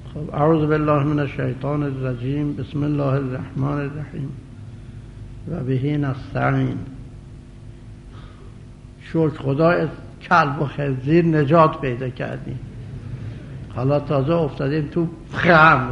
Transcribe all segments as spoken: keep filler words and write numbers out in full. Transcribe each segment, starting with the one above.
خب اعوذ بالله من الشیطان الرجیم. بسم الله الرحمن الرحیم و بهی نستعین. شکر خدا کلب و خنزیر نجات پیدا کردیم، حالا تازه افتادیم تو خمر.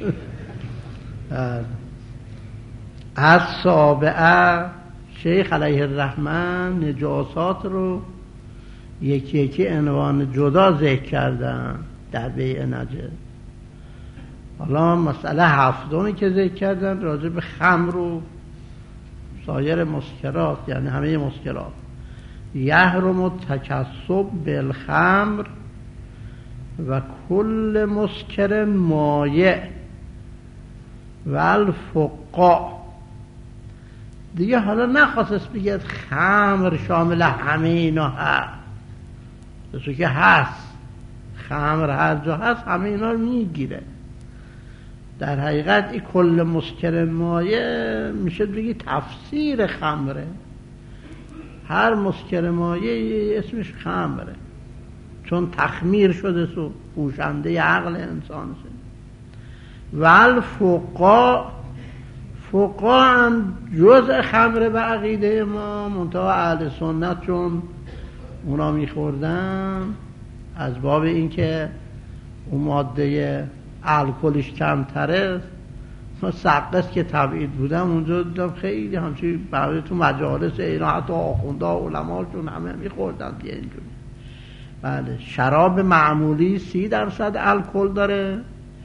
از سابعه شیخ علیه الرحمن نجاسات رو یکی یکی عنوان جدا ذکر کردن در بیع نجس. حالا مسئله هفتمی که ذکر کردن راجع به خمر و سایر مسکرات، یعنی همه مسکرات. یحرم التکسب بالخمر و کل مسکر مایع و الفقاع. دیگه حالا نخواست بگید خمر شامل همه اینا هست، چون که هست، خمر هر جا هست همه اینا رو میگیره. در حقیقت این کل مسکر مایع میشه بگی تفسیر خمره. هر مسکر مایع اسمش خمره، چون تخمیر شده سو پوشنده عقل انسان شده. و الفقاع، فقاع هم جزء خمره به عقیده ما، منتها اهل سنت چون اونا میخوردن از باب این که اون ماده الکلش کمتره، ما سقس که تبعید بودم اونجا دیدم خیلی همچی برای تو مجالس اینا حتی آخونده علماشون همه میخوردن دیگه اینجوری. بله، شراب معمولی سی درصد الکل داره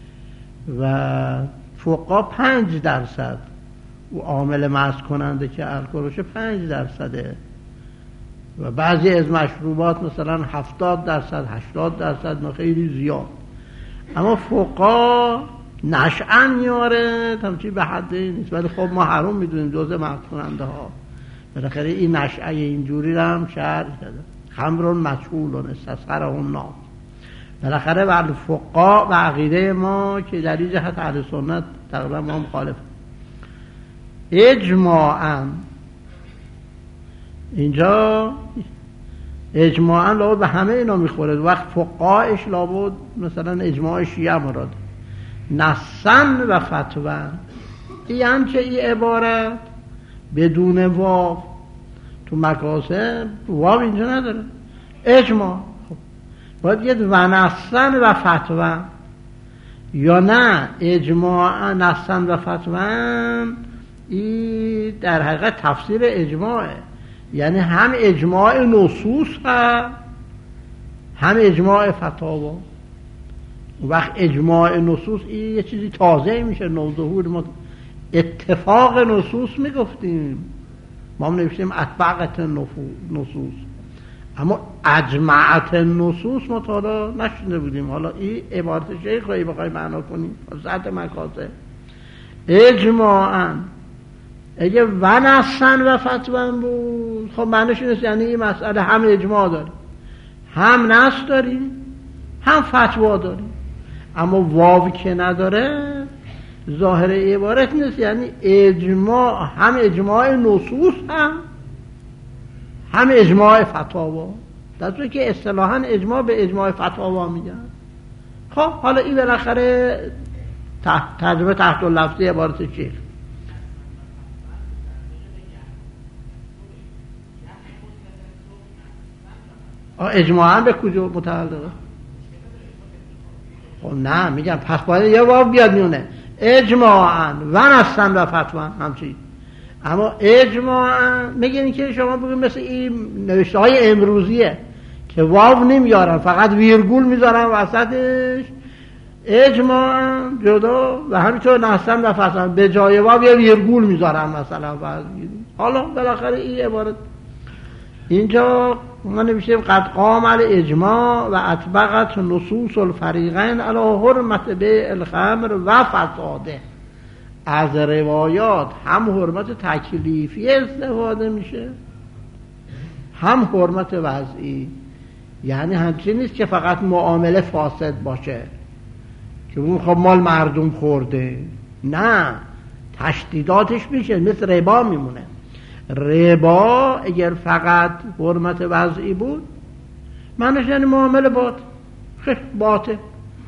و فقا پنج درصد. و عامل مست کننده که الکلش پنج درصده و بعضی از مشروبات مثلا هفتاد درصد هشتاد درصد، خیلی زیاد. اما فقا نشأن میاره همچی به حدی نیست، ولی خب ما حرام میدونیم جزء مست کننده ها. بالاخره این نشأه اینجوری رو هم شرح کرده. خمرون مجهولون استصغرهم نام. بالاخره ولی فقا و عقیده ما که در این جهت اهل سنت تقریبا ما مخالف اجماعاً. اینجا اجماعاً لابد به همه اینا میخوره. وقت فقاهش لابد مثلا اجماع شیعه مراد نصن و فتوا. این همچه این عبارت بدون واو تو مکاسب واو اینجا نداره، اجماع. خب باید یه و نصن و فتوا، یا نه اجماع نصن و فتوا. این در حقیقت تفسیر اجماعه، یعنی هم اجماع نصوص هست هم اجماع فتاوا. وقت اجماع نصوص این یه چیزی تازه میشه، نوظهور. ما اتفاق نصوص میگفتیم، ما هم نوشتیم اتباقت نصوص، اما اجماعت نصوص ما تا حالا نشنده بودیم. حالا این عبارت شیخ رو بخوای معنا کنیم سطح مکاسب اجماعاً. اگه و نصن و فتوان بود خب معنیش اینست یعنی این مسئله هم اجماع داریم، هم نص داریم، هم فتوا داریم. اما واو که نداره ظاهر عبارت نیست، یعنی اجماع هم اجماع نصوص هم هم اجماع فتاوا. در صورتی که اصطلاحاً اجماع به اجماع فتاوا میگن. خب حالا این بالاخره ترجمه تحت اللفظی عبارت شیخ. اجماعاً به کجا متعلقه؟ خب نه میگم پس باید یه واو بیاد میونه. اجماعاً و نصن و فتوا همچین. اما اجماعاً میگن که شما بگید مثل این نوشته های امروزیه که واو نمیارن، فقط ویرگول میذارن وسطش. اجماعاً جدا و همینطور نصن و فتوا به جای واو یه ویرگول میذارن مثلا. حالا بالاخره این عبارت اینجا ما نوشتیم قد قام الاجماع و اطبقت نصوص الفریقین علی حرمت بیع الخمر و فساده. از روایات هم حرمت تکلیفی استفاده میشه هم حرمت وضعی. یعنی همچین نیست که فقط معامله فاسد باشه که اون خب مال مردم خورده، نه، تشدیداتش میشه، مثل ربا میمونه. ربا اگر فقط حرمت وضعی بود معنیش یعنی معامله باطل، خیلی باطل.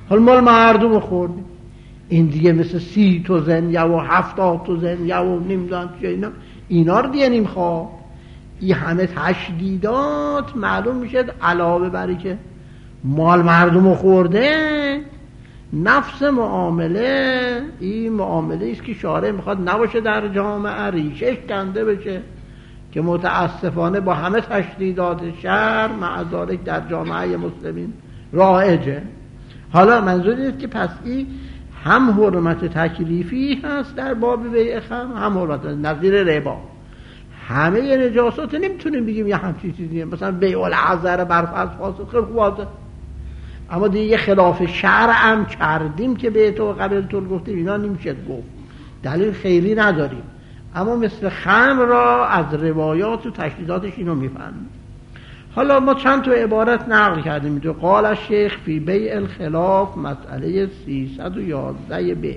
حالا مال مردم خوردیم. این دیگه مثل سی توزن یا و هفتاد توزن یا و نمیدونم چه اینا اینا رو دیگه نمیخواد. این همه تشدیدات معلوم میشه علاوه بری که مال مردم خورده، نفس معامله این معامله است که شارع میخواد نباشه در جامعه، ریشش کنده بشه، که متاسفانه با همه تشدیدات شر مع ذالک در جامعه مسلمین رایجه. حالا منظور اینه که پس این هم حرمت تکلیفی هست در باب بیع خمر، هم حرمت نظیر ربا. همه نجاسات نمیتونیم بگیم یه همچین چیزیه، مثلا بیع العذر بر فرض فاسد خیلی خوبه، اما دیگه یه خلاف شرع هم کردیم که به تو قبل طول گفتیم اینا نمیشه گفت، دلیل خیلی نداریم. اما مثل خمر را از روایات و تشدیداتش اینو میفهمیم. حالا ما چند تا عبارت نقل کردیم. تو قال الشیخ فی بیع الخلاف مسئله سیصد و یازده ب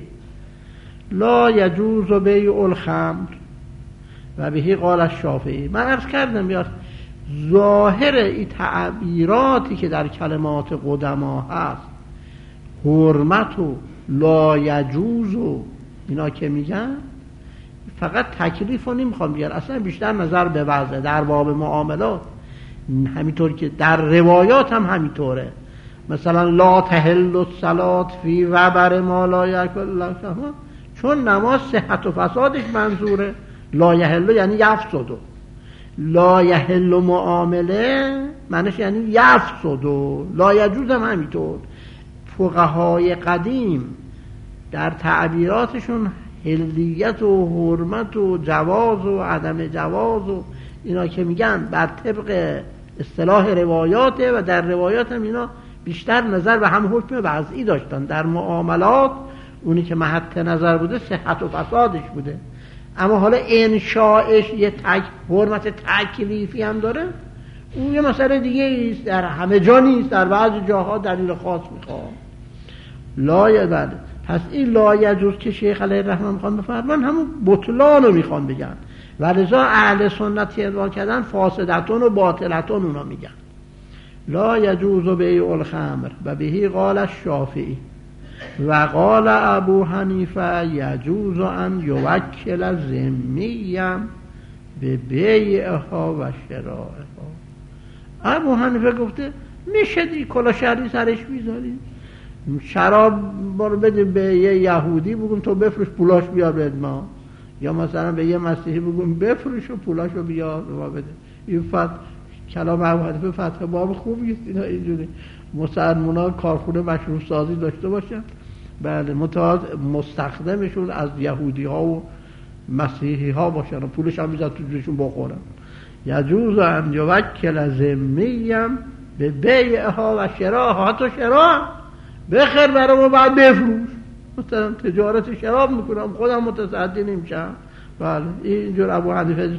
لا یجوز بیع الخمر و بهی قال الشافعی. من عرض کردم بیاد ظاهر این تعبیراتی که در کلمات قدما هست، حرمت و لا یجوز و اینا که میگن، فقط تکلیف رو نمیخوام بیار، اصلا بیشتر نظر به وضع در باب معاملات. همینطور که در روایات هم همینطوره، مثلا لا تحل الصلاة فی وبر ما لا یاکل الله، چون نماز صحت و فسادش منظوره. لا یحل یعنی یفسد، لا یحل معامله معنیش یعنی یفسد، لا یجوز هم همینطور. فقهای قدیم در تعبیراتشون حلیت و حرمت و جواز و عدم جواز و اینا که میگن بر طبق اصطلاح روایاته، و در روایات هم اینا بیشتر نظر به هم حکم وضعی داشتن. در معاملات اونی که محط نظر بوده صحت و فسادش بوده، اما حالا انشاءش یه تک حرمت تکلیفی هم داره، اون یه مسئله دیگه است، در همه جا نیست، در بعضی جاها دلیل خاص میخواد. لا یبد. پس این لا یجوز که شیخ علیه الرحمه میخوان بفرمان همون بطلان رو میخوان بگن، و لذا اهل سنتی ادعا کردن فاسدتون و باطلتون اونا میگن. لا یجوز بیع الخمر و بهی قال الشافعی و قال ابو حنیفه یجوز ان یوکل ذمیم به بیعها و شرائها. ابو حنیفه گفته میشه دی کلا شهری سرش میذاری، شراب برو بده به یه یهودی بگم تو بفروش پولاش بیار بده ما، یا مثلا به یه مسیحی بگم بفروش و پولاشو بیار ما بده. این فتح کلام ابو حنیفه فتح باب خوبی است. اینا اینجوری مسلمان‌ها کارخونه مشروب سازی داشته باشن، بله متعاد مستخدمشون از یهودی ها و مسیحی ها باشن و پولش هم میزد تو جوشون بخورن. یجوز ان یوکل ذمیم به بیعها و شراها، حتی شرا بخیر برای ما بعد بفروش، مثلا تجارت شراب میکنم خودم متصدی نمیشم. بله اینجور ابو حنیفه.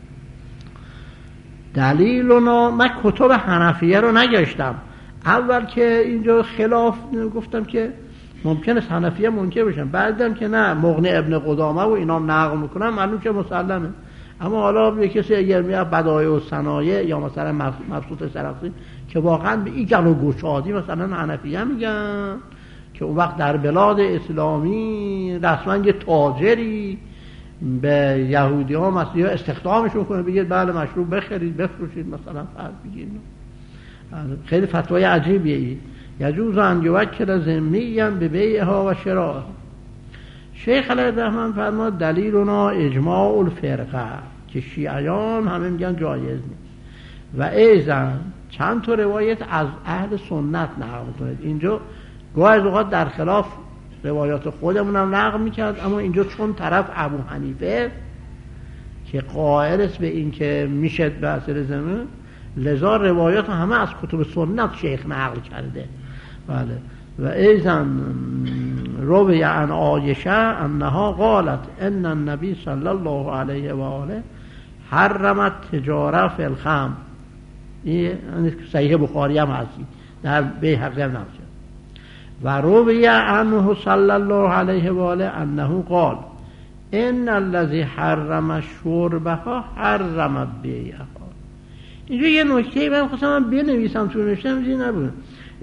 دلیلنا من کتب حنفیه رو نگشتم، اول که اینجا خلاف گفتم که ممکنه حنفیه منکر بشن، بعدم که نه مغنی ابن قدامه و اینام نقل میکنم معلوم که مسلمه. اما حالا به کسی اگر میاد بدایع و صنایع یا مثلا مبسوط سرخسی که واقعا به این گل و گشادی مثلا حنفیه میگن که اون وقت در بلاد اسلامی رسما یه تاجری به یهودی ها مسیحی ها استخدامشون کنه، بگید بله مشروب بخرید بفروشید مثلا فرض بگید. خیلی فتوای عجیبیه ای. یجوز ان یوکل ذمیم به بیعها و شرائها. شیخ علیه الرحمه فرماد دلیلنا اجماع الفرقه، که شیعیان همه میگن جایز نیست، و ایزن چند تا روایت از اهل سنت نقل کنید. اینجا گاهی از اوقات در خلاف روایات خودمون هم نقل میکرد، اما اینجا چون طرف ابو حنیفه که قائل است به این که میشه به اثر زمین، لذا روایات همه از کتب سنت شیخ نقل کرده. بله. و ایزن روی عن عایشه انها قالت ان النبی صلی الله علیه و آله حرمت تجاره فی الخمر. این صحیح بخاری هم هستی، در بیهقی هم نمیشه. و روی عنه صلی الله علیه و آله انه قال ان الذی حرم شربها حرم بیعها. اینجا یه نکته من خواستم بنویسم تو نوشتم چیزی نبود اینا.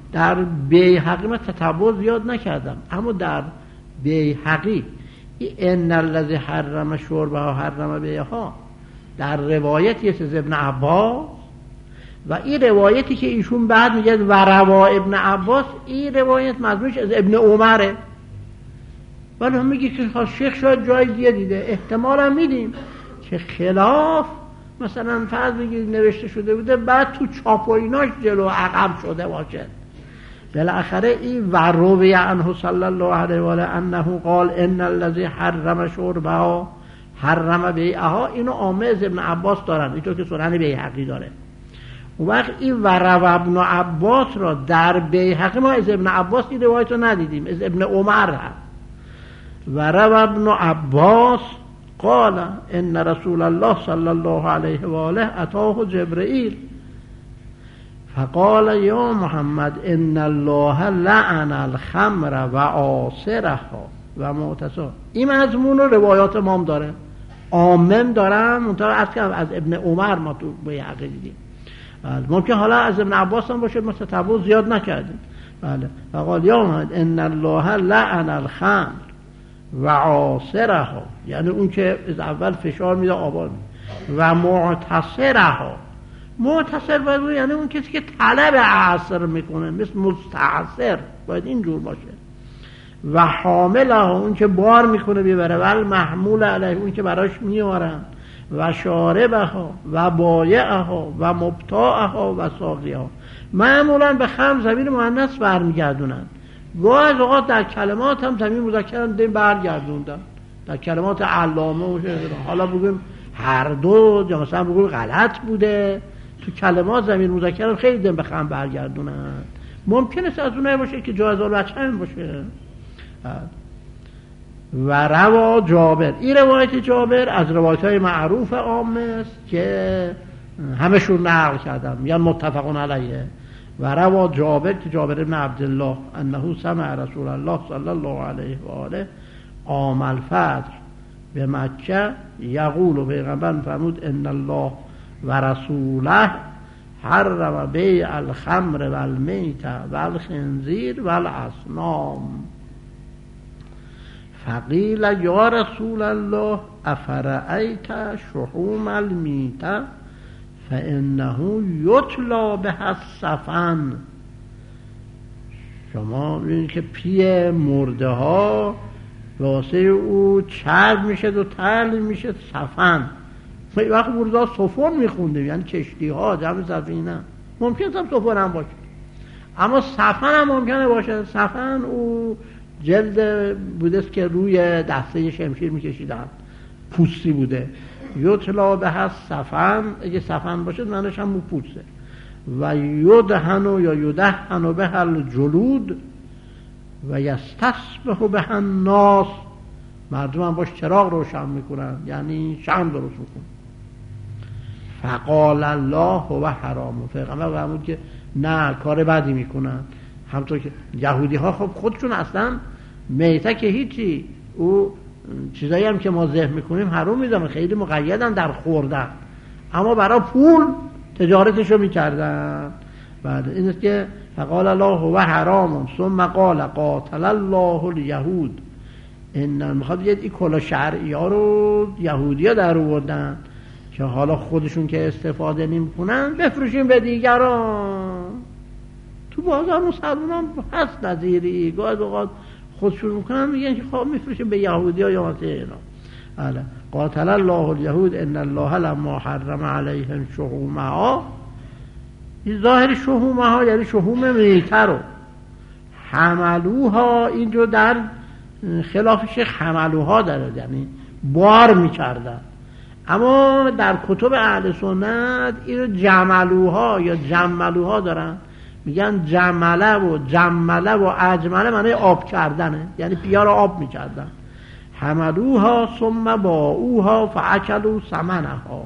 در بیهقی من تتبع زیاد نکردم، اما در بیهقی ان الذی حرم شربها حرم بیعها در روایتی است از ابن عباس و این روایتی که ایشون بعد میگه و روا ابن عباس، این روایت مضمونش از ابن عمره، ولی هم میگه که شیخ شاید جای دیگه دیده، احتمال هم میدیم که خلاف مثلا فرض بگید نوشته شده بوده بعد تو چاپ و ایناش جلو عقب شده باشه. بالاخره این و روی عنه صلی الله علیه و آله انه قال ان الذی حرم شربها حرم بیعها، اینو عامه از ابن عباس دارن، اینطور که سنن بیهقی داره. اون وقت این و روی ابن عباس را در بیهقی ما از ابن عباس این روایت رو ندیدیم، از ابن عمر هست. و روی ابن عباس قال ان رسول الله صلی الله علیه و آله اتاه جبرئیل فقال یا محمد ان الله لعن الخمر و آسرها و معتصرها. این مضمون رو روایات ما هم داره، عامم دارن، منتها از از ابن عمر ما تو بیهقی دیدیم. بله ممکن حالا از ابن عباس هم باشه، ما تتبع زیاد نکردیم. بله فقال یا محمد ان الله لعن الخمر و عاصرها، یعنی اون که از اول فشار میده آباد میده، و معتصرها، معتصر باید یعنی اون کسی که طلب عصر میکنه، مثل مستعصر باید اینجور باشه. و حاملها، اون که بار میکنه بیبره، و محمول علیه، اون که براش میارن. و شاربها و بایعها و مبتاعها و ساقیها. معمولا به خمر ضمیر مؤنث برمیگردونن، گاه از اوقات در کلمات هم ضمیر مذکر هم دیم برگردوندن، در کلمات علامه و حالا بگیم هر دو، یا مثلا بگیم غلط بوده، تو کلمات ضمیر مذکر هم خیلی دیم به خمر برگردونن. ممکنه از اونایی باشه که جایز الوجه هم باشه. و روا جابر، این روایت جابر از روایت های معروف عامه است که همشون نقل کردم، یا متفقون علیه. و روا جابر که جابر بن عبدالله انه سمع رسول الله صلی الله علیه و آله عام الفتح به مکه یقول، و پیغمبر فرمود ان الله و رسوله حرم بیع الخمر و المیت و الخنزیر و الاصنام. فقیل یا رسول الله افرأیت شحوم المیت فانه یطلا به السفن. شما ببینید که پی مرده ها واسه او چرب میشه و تل میشه سفن. این وقت مرده ها سفن میخونده، یعنی کشتی ها جمع سفینه، ممکن هم سفن هم باشه، اما سفن هم ممکنه باشه. سفن او جلد بوده است که روی دسته شمشیر میکشیدن، پوستی بوده. یطلا به هست سفن، اگه سفن باشه معنیش هم پوسته. و یدهن یا یدهن به الجلود و یستصبح به الناس، مردم هم باش چراغ روشن میکنن، یعنی شمع درست میکنن. فقال الله هو حرام، پیغمبر فرمود که نه، کار بدی میکنن. همطور که یهودی ها خب خودشون اصلا میته که هیچی، او چیزایی هم که ما ذبح میکنیم حرام میدونن، خیلی مقیدن در خوردن، اما برای پول تجارتشو میکردن. بعد این است که فقال الله هو حرام ثم قال قاتل الله الیهود. این میخواد بگه این کلا شرعی ها رو یهودی ها در آوردن که حالا خودشون که استفاده نمیکنن بفروشیم به دیگران. تو بازار مسلمان هست نظیری، گاهی اوقات خودشون میکنن میگن که خب میفروشیم به یهودی ها یا مثل اینا. بله قاتل الله الیهود ان الله لما حرم علیهم شحومها. این ظاهر شحومها یعنی شحوم میته رو، حملوها اینجا در خلافش حملوها داره، یعنی بار میکردن. اما در کتب اهل سنت اینو جملوها یا جملوها دارن، میگن جمله و جمله و اجمله معنی آب کردنه، یعنی پیا رو آب میکردن. حملوها ثم باعوها فاکلوا ثمنها.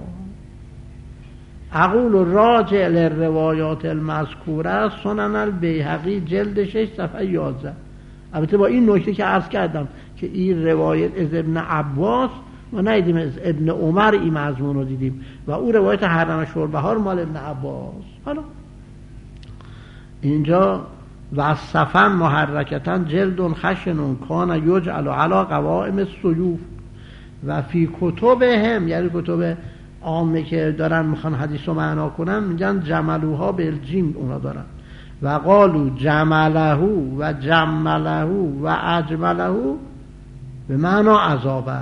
اقول راجع للروایات المذکوره سنن البیهقی جلد شش صفحه یازده. البته با این نکته که عرض کردم که این روایت از ابن عباس ما ندیدیم، از ابن عمر این مضمون رو دیدیم و او روایت حرم شربها مال ابن عباس. حالا اینجا و صفا محرکتا جلد خشن کان یجعل علی قوائم السیوف و فی کتبهم، یعنی کتب عامه که دارن میخوان حدیث رو معنا کنن میگن جملوها بالجیم اونا دارن و قالو جمله و جمله و اجمله به معنا عذابه.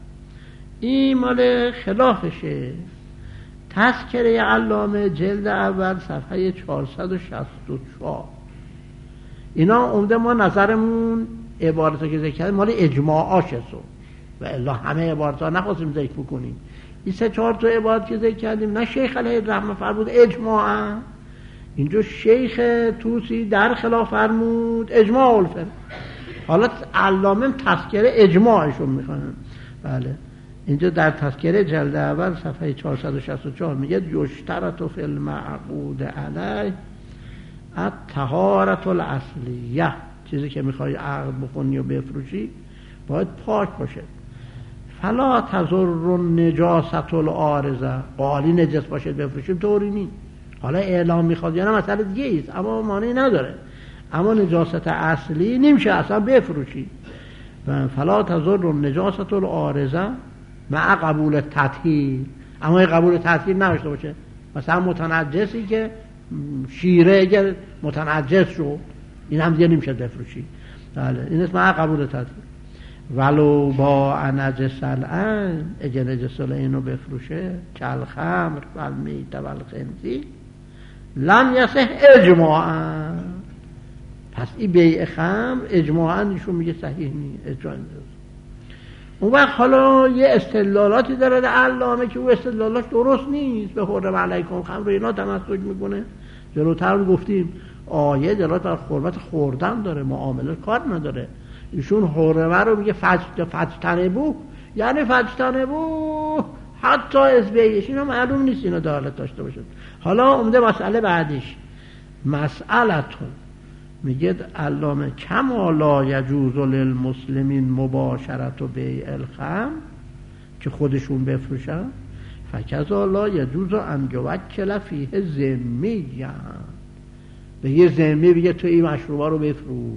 این مال خلافشه. تذکره علامه جلد اول صفحه چهارصد و شصت و چهار. اینا عمده ما نظرمون عبارتا که ذکر کردیم مال اجماعاشه سو و الا همه عبارتا نخواستیم ذکر بکنیم. این سه چهار تا عبارت که ذکر کردیم نه شیخ علیه الرحمه فرمود اجماعا، اینجا شیخ توسی در خلاف فرمود اجماع الفر. حالا علامه تذکره اجماعشون میخوانن. بله اینجا در تذکره جلد اول صفحه چهارصد و شصت و چهار میگه یشترط فی المعقود علیه الطهارة الاصلیه، چیزی که میخوای عقد بکنی و بفروشی باید پاک باشه. فلا تضر نجاست العارضه، قالی نجس باشه بفروشیم طوری نی. حالا اعلام میخواد یا نه مسئله دیگه ایست، اما معنی نداره. اما نجاست اصلی نمیشه اصلا بفروشی. فلا تضر نجاست العارضه مع قبول تطهیر، اما قبول تطهیر نداشته باشه. مثلا متنجسی که شیره اگر متنجس شد این هم دیگه نمیشه بفروشی. بله این اسم قبول تطهیر. ولو با نجس الان، اگر نجس اینو بفروشه کل خمر و میت و الخنزیر لم یصح اجماعا، پس این بیع خمر اجماعا ایشون میگه صحیح نیست. اجماعا اون وقت حالا یه استدلالاتی داره در علامه که او استدلالاش درست نیست. به حرم علیکم خمر اینا تمسک میکنه. جلوتر گفتیم آیه دلالت بر حرمت خوردن داره، معامله کار نداره. ایشون حرمه رو میگه فجتنبو، یعنی فجتنبو حتی از بیعش. اینا معلوم نیست اینا دلالت داشته باشه. حالا عمده مسئله بعدش مسئلتون میگه علامه کما لا یجوز للمسلمین مباشرت و بیع الخمر، که خودشون بفروشن، فکذا لا یجوز ان یوکل فیه ذمیًا، به یه ذمی بگه تو این مشروبا رو بفروش.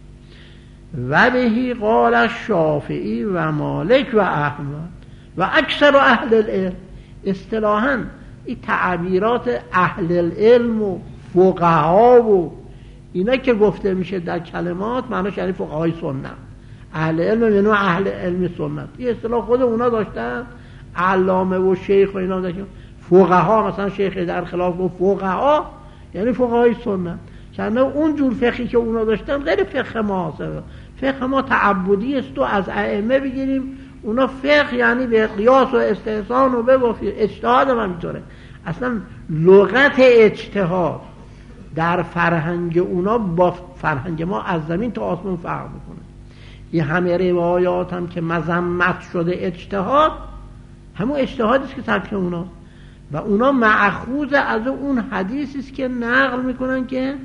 و بهی قال الشافعی و مالک و احمد و اکثر اهل العلم. اصطلاحاً این تعبیرات اهل العلم و فقها و اینا که گفته میشه در کلمات معناش یعنی فقهای سنت. اهل علم یعنی اهل علم سنت. این اصطلاح خود اونا داشتن، علامه و شیخ و اینا داشتن. فقها مثلا شیخ در خلاف گفت فقها یعنی فقهای سنت، چون اون جور فقهی که اونا داشتن غیر فقه ما. فقه ما تعبدی است و از ائمه بگیریم. اونا فقه یعنی به قیاس و استحسان و بگفت اجتهاد هم اینطوره. اصلا لغت اجتهاد در فرهنگ اونا با فرهنگ ما از زمین تا آسمون فرق میکنه. این همه روایات هم که مذمت شده اجتهاد، همون اجتهادی است که سبک اونا و اونا مأخوذ از اون حدیثی است که نقل میکنن که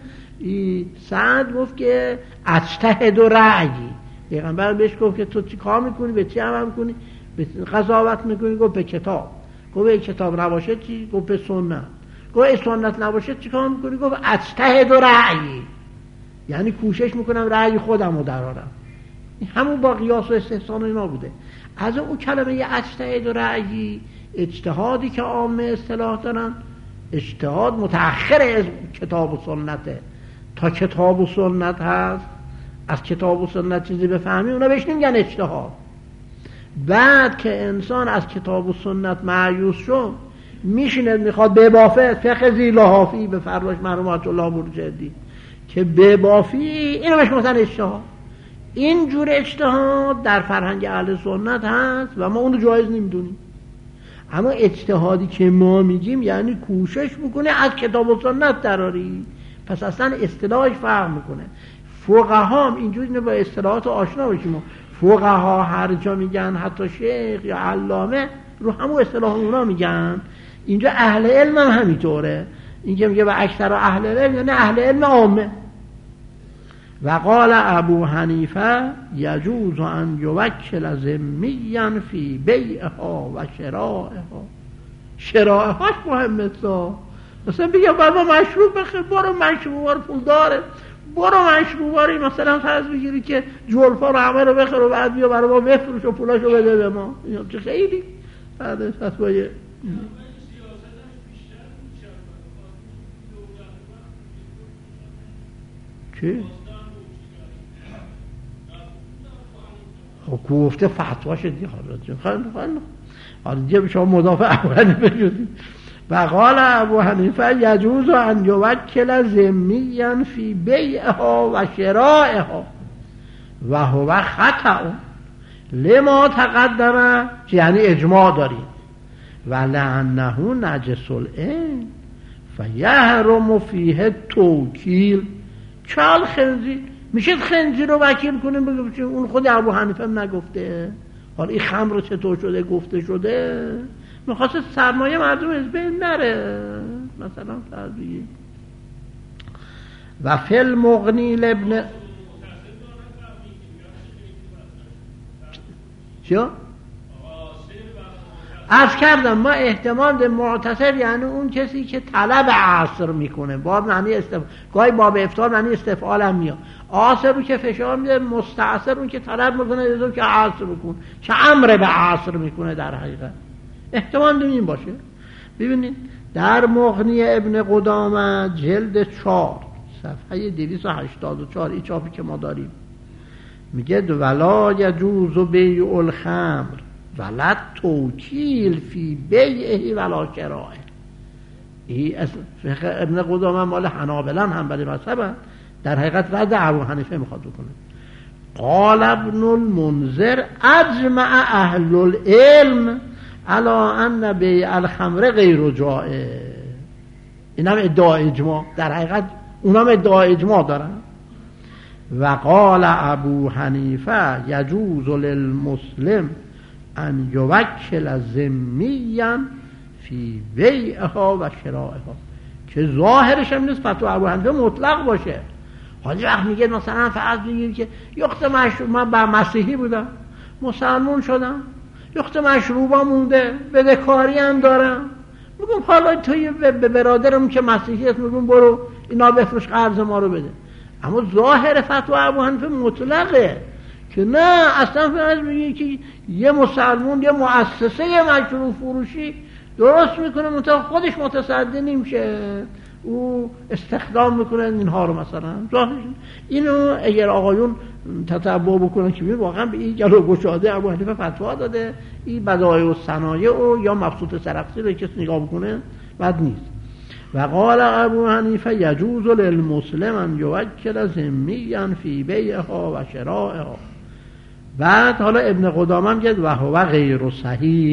سعد گفت که اجتهد و رأی، پیغمبر بهش گفت که تو چی کار میکنی، به چی عمل میکنی، به قضاوت میکنی؟ گفت به کتاب. گفت به کتاب نباشه چی؟ گفت به سنت. گفت سنت نباشه چی کار میکنی؟ گفت اجتهد و رأی، یعنی کوشش میکنم رأی خودم رو درارم. همون با قیاس و استحسان اینا بوده. از اون کلمه اجتهد و رأی، اجتهادی که عامه اصطلاح دارن، اجتهاد متأخر از کتاب و سنته. تا کتاب و سنت هست، از کتاب و سنت چیزی بفهمی اونا بهش نمیگن اجتهاد. بعد که انسان از کتاب و سنت مایوس شد میشینه میخواد ببافه، فقه زیلحافی به فرمایش مرحوم آیت الله بروجردی که ببافی، اینو بهش مثلا اجتهاد. این جور اجتهاد در فرهنگ اهل سنت هست و ما اونو جایز نمیدونیم. اما اجتهادی که ما میگیم یعنی کوشش میکنه از کتاب و سنت دراری. پس اصلا اصطلاحش فرق میکنه. فقها هم اینجوری نه با اصطلاحات آشنا بشیم. فقها هر جا میگن، حتی شیخ یا علامه رو همون اصطلاح اونا میگن. اینجا اهل علم هم همینطوره. اینجا میگه و اکثر اهل علم یعنی اهل علم عامه. و قال ابو حنیفه یجوز ان یوکل ذمیا فی بیعها و شرائها. شرائهاش مهمه. مثلا بگم بابا مشروب بخیر، برو مشروب، برو پول داره، برو مشروباری مثلا فرض بگیری که جلفا رو همه رو بخور و بعد بیا برای ما بفروش و پولاشو بده به ما. چه خیلی بعد فتوای چی؟ خب گفته فتواش دیگه حالا حالا دیگه شما مدافع ابو حنیفه شدید. و قال ابو حنیفه یجوز ان یوکل ذمیا فی بیعها و شرائها و هو خطأ لما تقدم، یعنی اجماع داریم و لانه نجس العین فیحرم فیه توکیل. چال خنزیر میشه خنزیر رو وکیل کنیم بگیم اون خود ابو حنیفه هم نگفته، حالا این خمر چطور شده گفته شده، میخواست سرمایه مردم از بین نره مثلا فرضی. و فی المغنی لابن چیو؟ عرض کردم ما احتمال به معتصر یعنی اون کسی که طلب عصر میکنه، باب معنی استف... گاهی باب افتار معنی استفعال هم میاد. عصر رو که فشار میده، مستعصر اون که طلب میکنه یه که عصر بکن، که امر به عصر میکنه. در حقیقت احتمال این باشه. ببینید در مغنی ابن قدامه جلد چهار صفحه دویست و هشتاد و چهار این چاپی که ما داریم میگه ولا یجوز بیع الخمر ولا توکیل فی بیعه ولا شرائه. این فقه ابن قدامه مال حنابلة هم برای مذهب، در حقیقت رد ابو حنیفه میخواد بکنه. قال ابن المنذر اجمع اهل العلم علی ان بیع الخمر غیر جائز. این هم ادعا اجماع، در حقیقت اونم ادعا اجماع دارن. و قال ابو حنیفه یجوز للمسلم ان یوکل ذمیا فی بیعها و شرائها، که ظاهرش هم نیست فتوا ابو حنیفه مطلق باشه. حالا وقت میگه مثلا فرض بگیر که یخت مشروب، من با مسیحی بودم مسلمون شدم، یخت مشروبا مونده بدهکاری هم دارم، میگم حالا توی به برادرم که مسیحی است میگم برو اینا بفروش قرض ما رو بده. اما ظاهر فتوا ابو حنیفه مطلقه که نه، اصلا فرض میگه که یه مسلمون یه مؤسسه مشروب فروشی درست میکنه منتها خودش متصدی نمیشه، او استخدام میکنه اینها رو مثلا. اینو اگر آقایون تتبع بکنن که واقعا به این گلو گشاده ابو حنیفه فتوا داده، این بدایع و صنایع و یا مبسوط سرخسی رو کسی نگاه بکنه بد نیست. و قال ابو حنیفه یجوز للمسلم ان یوکل ذمیا فی بیعها و شرائها. بعد حالا ابن قدامه میگه و هو غیر صحیح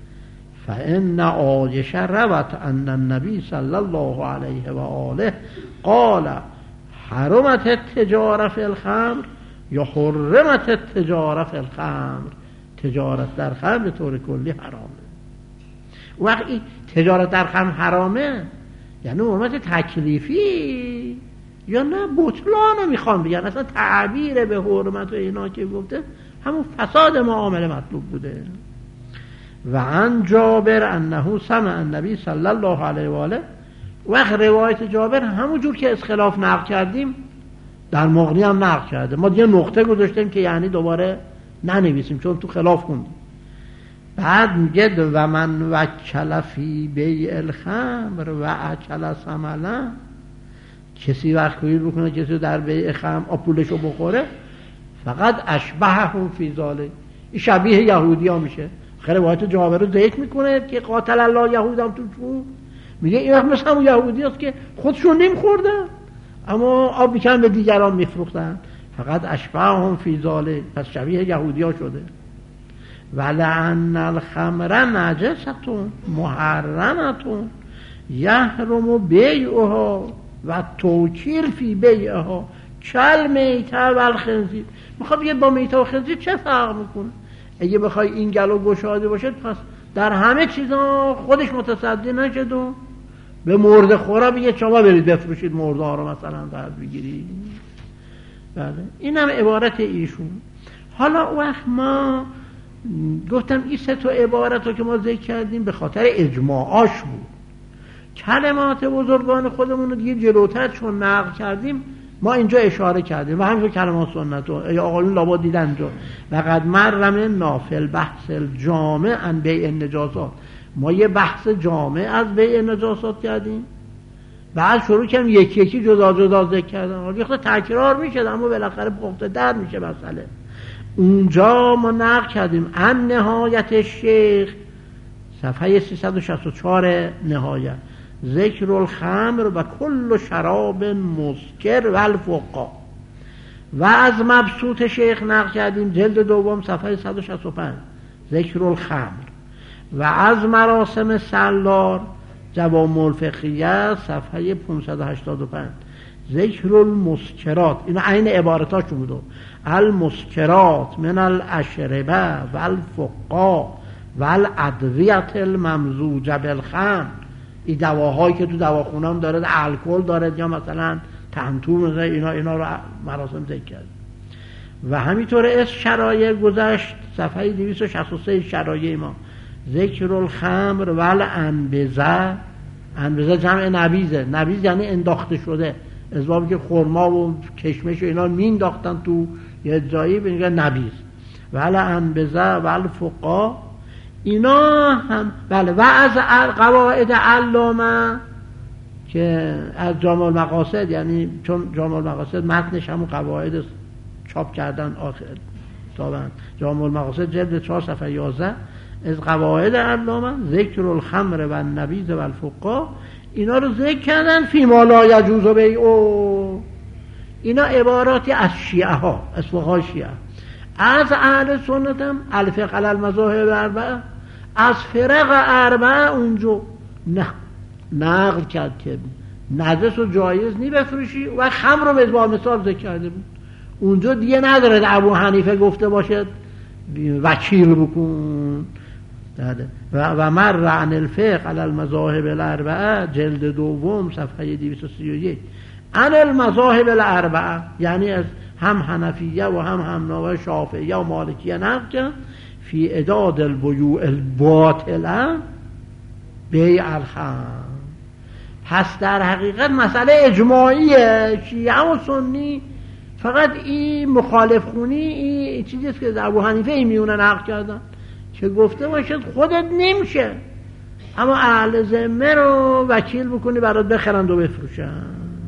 فان عایشه روت ان النبی صلی الله علیه و آله قال حرمت التجاره فی الخمر یا حرمت التجاره فی الخمر. تجارت در خمر به طور کلی حرامه. وقتی تجارت در خمر حرامه یعنی حرمت تکلیفی یا نه بطلان رو میخوام بگن، اصلا تعبیر به حرمت و اینا که گفته همون فساد معامله مطلوب بوده. و عن جابر انه سمع النبی صلی الله علیه و آله. وقت روایت جابر همون جور که اسخلاف نقل کردیم در مغنی هم نقل کرده، ما دیگه نقطه گذاشتیم که یعنی دوباره ننویسیم چون تو خلاف خوندیم. بعد میگه و من وکل فی بیع الخمر و اکل ثمنه، کسی وکیل بکنه کسی در بیع خمر آپولشو بخوره فقط اشبههم فی ذلک، این شبیه یهودی ها میشه. خیلی روایت جابر رو ذکر میکنه که قاتل الله یهودم تو چون میگه این وقت مثل همون یهودی هست که خودشون نمیخوردن اما آب میکنن به دیگران میفروختن، فقط اشبههم فی ذلک، پس شبیه یهودی ها شده. ولعن الخمر نجستون محرمتون یحرم بیعها و توکیل فی بیعها کل میته و الخنزیر. میخواد بگه با میته و خنزیر چه فرق میکنه؟ اگه بخوای این گلو گشاده باشه پس در همه چیزا خودش متصدی نشد و به مرده خورا بگه شما برید بفروشید مرده ها رو مثلا بعد بگیرید. بله این هم عبارت ایشون. حالا وقت ما گفتم این سه تا عبارت رو که ما ذکر کردیم به خاطر اجماعاش بود. کلمات بزرگان خودمون رو دیگه جلوتر چون نقل کردیم ما اینجا اشاره کردیم و همینطور کلمات سنت و یا آقایون لابا دیدن اینجا وقد مرم نافل بحث الجامع عن بیع النجاسات. ما یه بحث جامع از بیع النجاسات کردیم، بعد شروع کردیم یکی یکی جدا جدا ذکر کردن. یه خود تکرار میشه اما بالاخره پخته در میشه مسئله. اونجا ما نقل کردیم ان نهایت شیخ صفحه سیصد و شصت و چهار نهایت ذکر الخمر و کل شراب مسکر و الفقا. و از مبسوط شیخ نقل کردیم جلد دوم صفحه صد و شصت و پنج ذکر الخمر. و از مراسم سالار جوامع الفقهیه صفحه پانصد و هشتاد و پنج ذکر المسکرات. اینا عین عبارتاشون بوده، المسکرات من الاشربه و الفقا و الادویه الممزوجه بالخمر. این دواهایی که تو دواخونه هم داره، الکل داره یا مثلا تنتور، اینا اینا رو مراسم ذکر کرد. و همینطور از شرایع گذشت صفحه دویست و شصت و سه شرایع ما ذکر الخمر و الانبزه. انبزه جمع نبیزه، نبیز یعنی انداخته شده، از بابی که خرما و کشمش و اینا مینداختن تو یه جایی بینگه نبیز. و الانبزه و الفقا اینا هم بله. و از قواعد علامه که از جامع المقاصد، یعنی چون جامع المقاصد متنش همون قواعد چاپ کردن آخر تابن جامع المقاصد جلد چهار صفحه یازده از قواعد علامه ذکر الخمر و النبیذ و الفقا. اینا رو ذکر کردن فی ما لا یجوز بیعه. اینا عباراتی از شیعه ها، از فقهای شیعه. از اهل سنت هم الفقه علی المذاهب اربعه. از فرق اربعه اونجا نه نقل کرد که نجس و جایز نی بفروشی و خمر رو به مثال ذکر کرده بود. اونجا دیگه نداره ابو حنیفه گفته باشد وکیل بکن. و و مر عن الفقه علی المذاهب الاربعه جلد دوم صفحه دویست و سی و یک عن المذاهب الاربعه، یعنی از هم حنفیه و هم حنابلة و شافعیه و مالکیه نقل کرد فی اعداد البیوع الباطله بیع الخمر. پس در حقیقت مسئله اجماعیه، شیعه و سنی فقط این مخالف خونی این چیزیست که ابو حنیفه این میونه نقل کردن که گفته باشد خودت نمیشه اما اهل ذمه رو وکیل بکنی برات بخرند و بفروشن.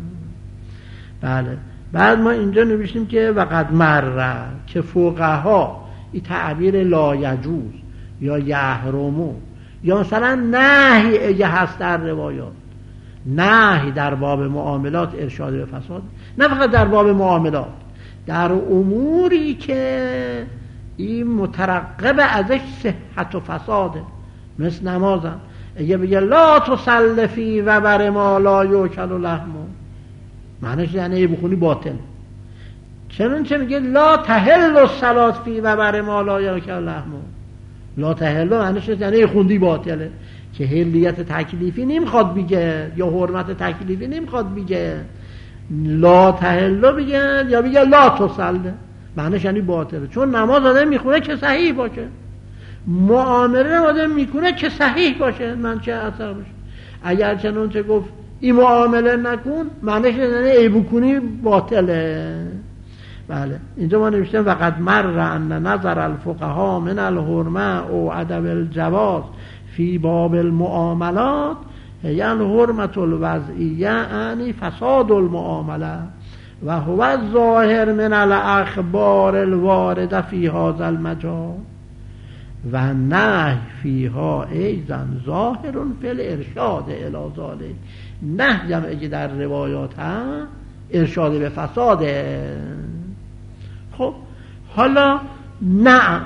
بله. بعد ما اینجا نوشتیم که وقد مره که فقها این تعبیر لا یجوز یا یحرمو یا مثلا نهی اگه هست در روایات، نهی در باب معاملات ارشاد به فساد، نه فقط در باب معاملات، در اموری که این مترقب ازش صحت و فساده، مثل نمازم اگه بگه لا تصلی فی و بر ما لا یوکل و لحمو، معنیش یعنی بخونی باطل. چنانچه میگه لا تحل الصلاة فی و بر ما لا یوکل لحمو، لا تحل معنیش یعنی خوندی باطله، که حلیت تکلیفی نمیخواد بگه یا حرمت تکلیفی نمیخواد بگه. لا تحل بگه یا بگه لا تصلی، معنیش یعنی باطله. چون نماز آدم میخونه که صحیح باشه، معامله آدم میکنه که صحیح باشه، من چه اثر باشه. اگر چنانچه گفت این معامله نکن، معنیش یعنی ای بکنی باطله. بله. اینجا ما نوشتیم وقد مر ان نظر الفقهاء من الحرمه او عدم الجواز فی باب المعاملات هی الحرمة الوضعیه یعنی فساد المعامله و هو الظاهر من الاخبار الوارده فی هذا المجال و نهی فیها ایضا ظاهر فی الارشاد الی ذلک. نهی هم اگه در روایات هم ارشاد به فساده. خب حالا نه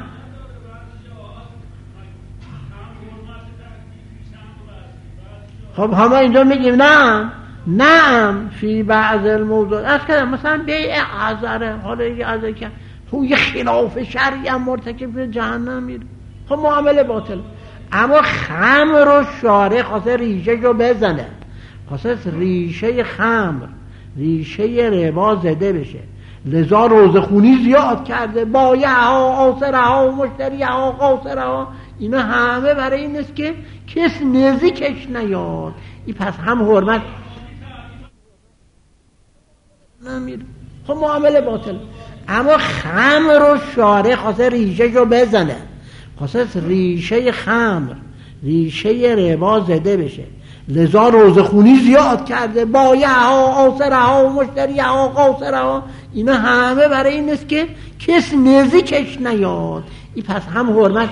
خب همه اینجا میگیم نه نه فی بعض الموضوع از که مثلا بیع عذره، حالا یه عذره که تو یه خلاف شرعی هم مرتکب جهنم میره، خب معامله باطل. اما خمر رو شارع خواسته ریشه رو بزنه، خواسته ریشه خمر ریشه ربا زده بشه، لذا روزخونی زیاد کرده، بایع ها آسره ها مشتری ها قاصره ها، اینا همه برای این است که کس نزدیکش نیاد. این پس هم حرمت نمیره. خب معامله باطل. اما خمر رو شارع خواسته ریشه رو بزنه، خواسته ریشه خمر، ریشه ربا زده بشه، لذا روزخونی زیاد کرده، بایع ها، آسره ها، مشتری ها، قاصره ها، اینا همه برای این است که کس نزدیکش نیاد. این پس هم حرمت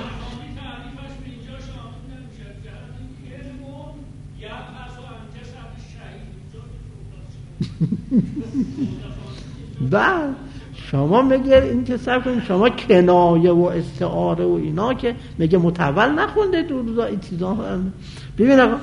بعد شما میگه این که صرف کنید شما کنایه و استعاره و اینا که میگه متول نخونده دو روزا این چیزا هم. ببین آقا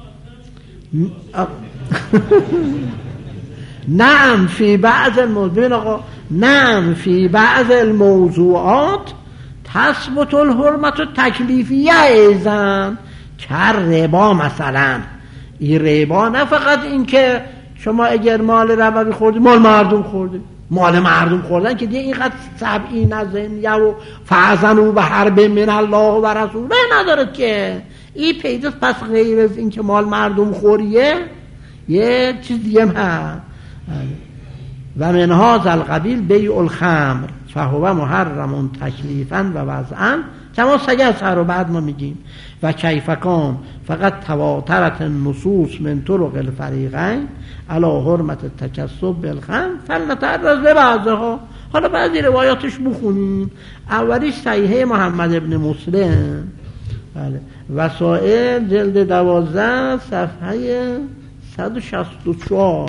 نعم فی بعض الموضوعات آقا نعم فی بعض الموضوعات تثبت الحرمت التکلیفیه ایضا کر ربا مثلا. این ربا نه فقط این که شما اگر مال ربوی خوردی مال مردم خوردی، مال مردم خوردن که دیگه اینقدر سبعین از این و فعزنو به حرب من الله و رسوله نداره که این پیداست. پس غیر از این که مال مردم خوریه یه چیز دیگه هم هست. و من هذا القبیل بیع الخمر فهو محرم تکلیفا و وضعا کما سیسر رو بعد ما میگیم. و کیفکان فقط تواترت النصوص من طرق الفریقین علی حرمت التکسب بالخمر فلنتعرض لبعضها. حالا بعضی روایاتش بخونیم. اولیش صحیحه محمد ابن مسلم، بله، وسائل جلد دوازده صفحه صد و شصت و چهار.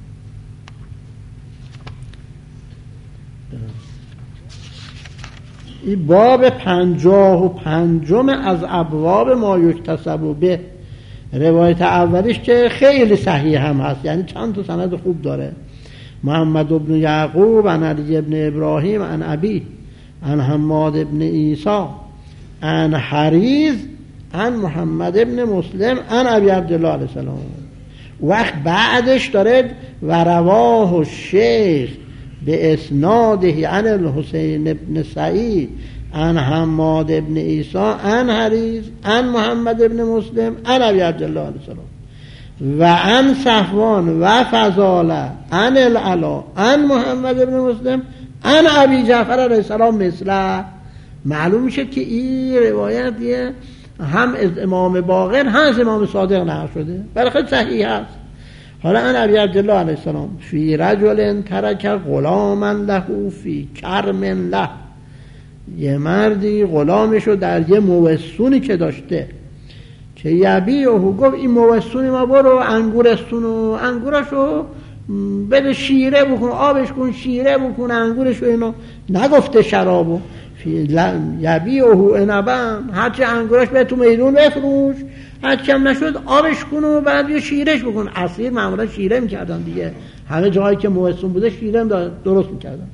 این باب پنجاه و پنجم از ابواب ما یکتسب به. روایت اولیش که خیلی صحیح هم هست، یعنی چند تا سند خوب داره. محمد ابن یعقوب عن علی ابن ابراهیم عن ابی عن حماد ابن عیسی عن حریز عن محمد ابن مسلم عن ابی عبدالله علیه السلام. وقت بعدش داره و رواه الشیخ به اسناده عن الحسین ابن سعید عن حماد ابن عیسی عن حریز عن محمد ابن مسلم عن ابی عبدالله علیه السلام و عن صفوان و فضاله عن العلا عن محمد ابن مسلم عن ابی جعفر علیه السلام مثله. معلوم میشه که این روایت هم از امام باقر هم از امام صادق نقل شده، برای صحیح هست. حالا ان ابی عبدالله علیه السلام فی رجل ترک غلاما له فی کرم له، یه مردی غلامشو در یه موسونی که داشته که یبیعه، گفت این موسونی ما برو انگورستونو انگورشو بده شیره بکن، آبش کن شیره بکن انگورشو، اینو نگفته شرابو. یبیعه عنبا، هرچی انگورش به تو میدون بفروش، هرچی هم نشد آبش کن و بعد یه شیرش بکن. عصیر معمولا شیره میکردن دیگه، همه جایی که موسون بوده شیره هم درست میکردن.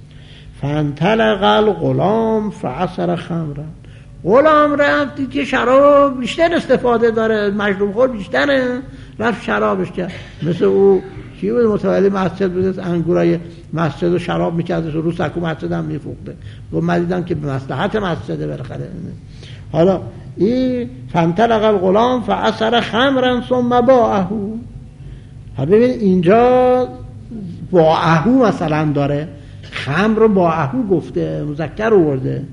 فانطلق الغلام فعصر خمرا، غلام رفت که شراب بیشتر استفاده داره، مشروب خور بیشتره، رفت شرابش کرد. مثل او کی بود متولی مسجد بوده، انگورای مسجد و شراب میکرده رو سکو مسجد هم میفروخته. گفت من دیدم که به مصلحت مسجده بالاخره. حالا این فانطلق الغلام فعصر خمرا ثم باعه. حالا ببین اینجا باعه مثلا داره، خمر رو باعه گفته، مذکر آورده.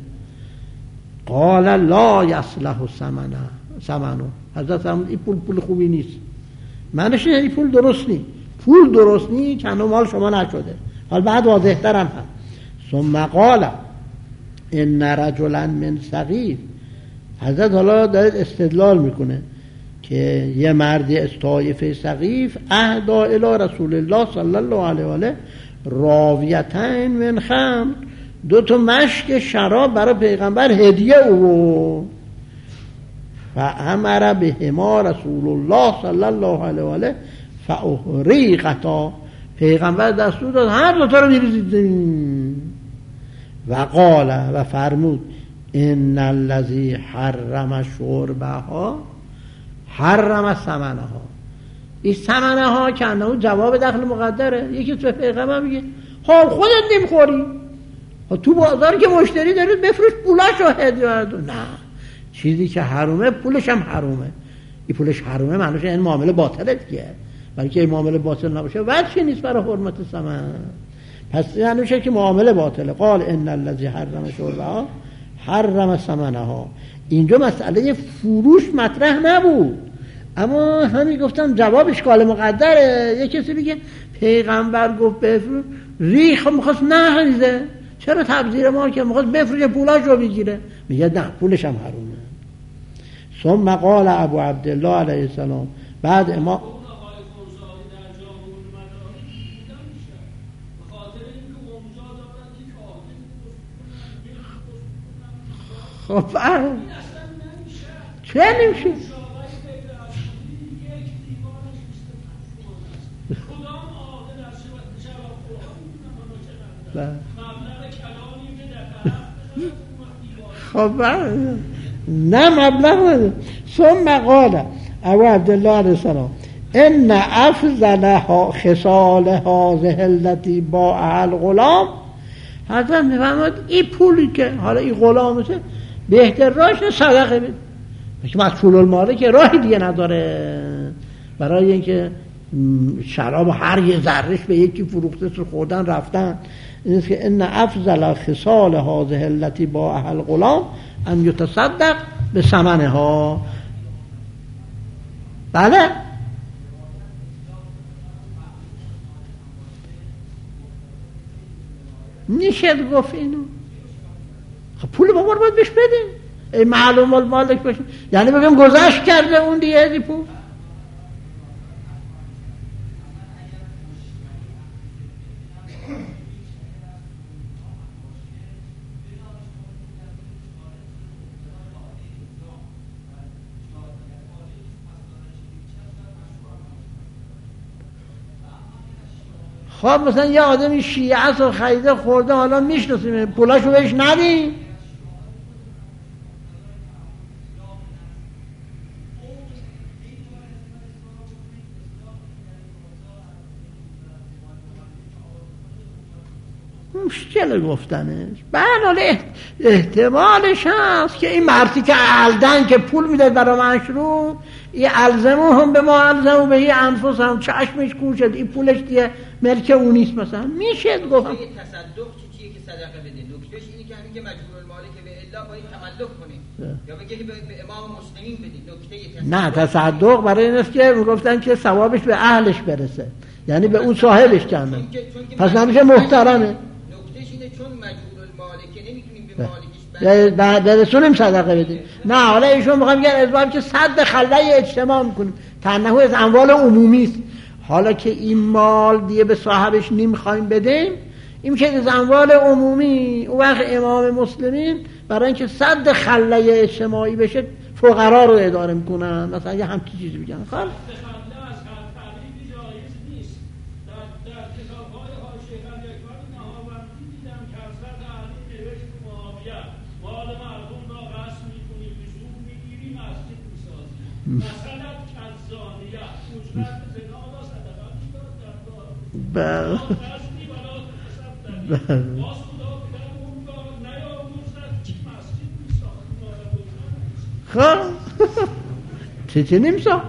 قال لا یصلح ثمنه ثمنه، حضرت هم این پول پول خوبی نیست، معنیش اینه این پول درست نیست، پول درست نیست، چند مال شما نشده. حالا بعد واضح ترم هست. ثم قال ان رجلا من ثقیف، حضرت حالا دارید استدلال میکنه که یه مردی از طایفه ثقیف اهدا الی رسول الله صلی الله علیه و آله راویتین من خمر، دو تا مشک شراب برای پیغمبر هدیه او و امر بهما رسول الله صلی الله علیه و آله فاحریقتا، پیغمبر دستور داد هر دو تا رو بریزید. و قال، و فرمود ان الذی حرم شربها حرم ثمنها. این ثمنها که انه جواب دخل مقدره. یکی تو پیغمبر میگه ها خودت نمیخوری، تو بازار که مشتری دارید بفروش پولاشو هدیه بده. نه، چیزی که حرومه پولش هم حرومه. این پولش حرومه معنیش این معامله باطله دیگه. برای که معامله باطل نباشه وجهی نیست برای حرمت ثمن. پس یعنی میشه که معامله باطله. قال ان الذی حرم شربها حرم ثمنها. اینجا مسئله فروش مطرح نبود، اما همین گفتم جواب اشکال مقدره. یه کسی بگه پیغمبر گفت بفروش، ریخ میخواست نخریزه، چرا تبذیر ما که میخواست بفروشه پولاش رو بگیره؟ میگه نه پولش هم حرومه. ثم قال ابو عبدالله علیه السلام، بعد ما خب چه نمیشه؟ خب نه مبلغ. ثم قال ابو عبدالله علیه السلام ان افضل خصال هذه التي باع الغلام. حضرت میفرماد این پولی که حالا این غلامته بهتر راهش صدقه بده، که مقصول الماله که راهی دیگه نداره برای اینکه شراب هر یه ذرهش به یکی فروخته سو خوردن رفتن. این که ان افضل خصال هذه التي باع الغلام ان یتصدق به ثمنها. بله میشه گفت اینو. خب پول بابا رو باید بهش بدیم، ای معلوم المالک باشه، یعنی بگم گذشت کرده اون دیگه ازی پول. خب مثلا یه آدمی شیعه است و خریده خورده، حالا میشناسیم پولاشو بهش ندیم؟ مشکل گفتنش. بله احتمالش هست که این مردی که علدن که پول میده برای مشروع، این الزمو هم به ما الزمو به این انفس هم چشمش کوشد، این پولش دیگه ملک اونیست مثلا. میشه گفتم تصدق چیه که صدقه بده؟ نکتهش اینه که همین که مجبور المالک به الا باید تملک کنه یا بگه که به امام مسلمین بدید. نکته تصدق نه، تصدق برای این است که میگفتن که ثوابش به اهلش برسه، یعنی به اون صاحبش کنه، پس نمیشه محترمه. چون مجبور المالکه نمیتونیم به مالکش برسونیم صدقه بدیم. نه حالا ایشون میخوام بگن ازباب که صد خلای اجتماع میکنیم، تنهو از اموال عمومی است. حالا که این مال دیگه به صاحبش نمیخوایم بدیم، این که از اموال عمومی، اون وقت امام مسلمین برای اینکه صد خلای اجتماعی بشه فقرا رو اداره میکنن، مثلا یه همچین چیزی بگن. خب بله خب چه چه نمیسا.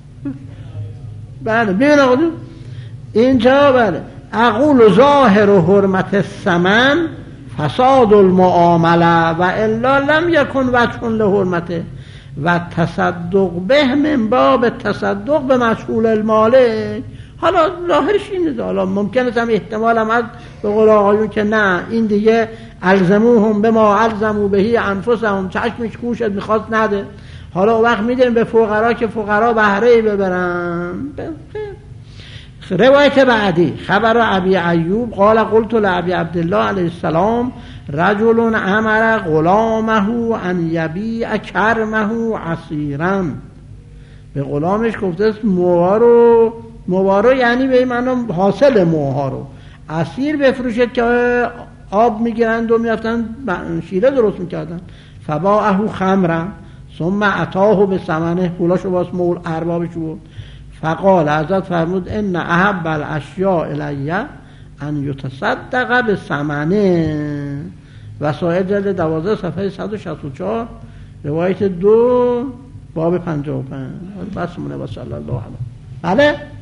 بله ببین آقا اینجا بله اقول ظاهر و حرمت الثمن فساد المعامله و الا لم یکن وجه لحرمته و تصدق به من باب تصدق به مشغول المالک. حالا ظاهرش اینه، حالا ممکنه هم احتمال هم از به قول آقایون که نه این دیگه الزموهم به ما الزمو بهی انفسهم، چشمش کوشد میخواست نده، حالا وقت میدیم به فقرا که فقرا بهره برن. روایت بعدی خبر ابی ایوب قال قلت لابی عبدالله علیه السلام رجل امر غلامه ان یبیع کرمه عصیرا. به غلامش گفته است موارو، موارو یعنی به معنی حاصل موها رو عصیر بفروشد که آب میگیرند و میافتن شیره درست میکردن. فباعه خمرا ثم اتاه به ثمنه، پولاشو باز مول اربابش بود. فقال حضرت فرمود ان احب الاشیاء الیه ان یتصدق به ثمنه. وسائل جلد دوازده صفحه صد و شصت و چهار روایت دو باب پنجاه و پنج. بس مونه و صلی الله علیه. بله